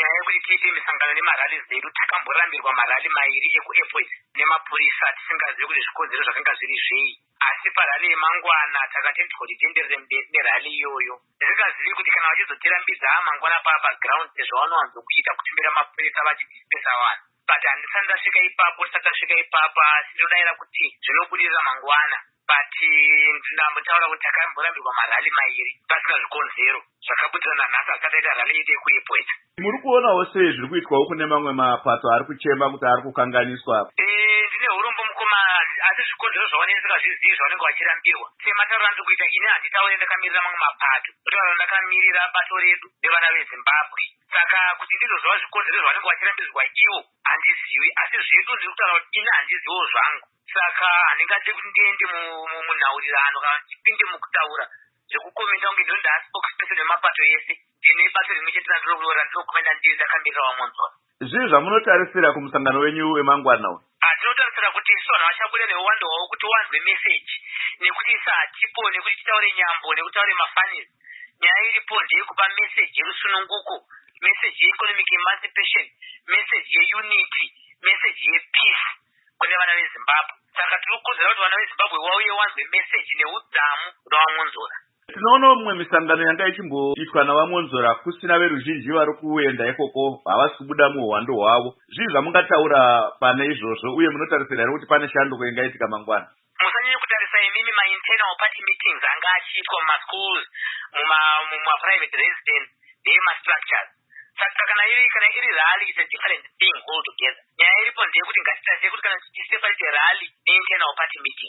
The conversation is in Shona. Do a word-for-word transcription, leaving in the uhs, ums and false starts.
munyaya yekuti tiite misangano nemarali zedu takamborambirwa marali mairi ekuairport nemapurisa tisingazivi kuti zvikonzero zvakanga zviri zvei, asi parali yemangwana takatendwa kuti tenderere mberi nerali iyoyo. Ndisingazivi kuti kana vachizotirambidza mangwana papa ground sezvavanowanzokuita kutimbira mapurisa vachidisipesa vanhu, but handisati ndasvika ipapo. Tisati tasvika ipapa sinodayira kuti zvinobudirira mangwana, but ndambotaura kuti takamborambirwa marali mairi pasina zvikonzero zvakabudirana nhasi asati aita rali yedu yekuairport. Muri kuonawo sei zviri kuitwawo kune mamwe mapato ari kuchema kuti ari kukanganiswa? Eh, ndine urombo mukoma, asi zvikonzero zvavanenge ndingazvizivi zvavanenge vachirambirwa. Sematauro andiri kuita ini handitaure ndakamirira mamwe mapato, kutaura ndakamirira bato redu nevana veZimbabwe. Saka kuti ndizozva zvikonzero zvavanenge vachirambidzwa ivo handizivi, asi zvedu ndiri kutaura kuti ini handiziviwo zvangu. Saka handingade kuti ndiende munhaurirano kana ndipinde mukutaura zvekukomenta kunge ndiro ndaa spokesperson wemapato ese. Ndine bato rimwe chete randiri kuroora ndinokomenda ndiri ndakamirira waMonzora. Zvii zvamunotarisira kumusangano wenyu wemangwana uyu? Tinotarisira kuti isu vanhu vachabuda neuwando hwavo kuti wanzwe meseji, nekuti isa hatipo, nekuti titaure nyambo, nekutaure mafanizi. Nyaya iripo ndeyekupa meseji yerusununguko, meseji yeeconomic emancipation, meseji yeunity, meseji yepeace kune vana veZimbabwe. Saka tiri kukurudzira kuti vana veZimbabwe vauye wanzwe meseji neudzamu navaMonzora. Tinoona mumwe misangano yanga ichimboitwa navaMonzora kusina veruzhinji vari kuenda ikoko, havasi kubuda muuhwando hwavo. Zvii zvamungataura pane izvozvo, uye munotarisira here kuti pane shanduko ingaitika mangwana? Musanyanye kutarisa imimi ma-internal party meetings anga achiitwa mumaschools, muma-private residence nemastructures. Saka kana iri kana iri rally is a different thing altogether. Nyaya iripo ndeyekuti ngatitarise kuti kana tichiseparate rally ne-internal party meeting.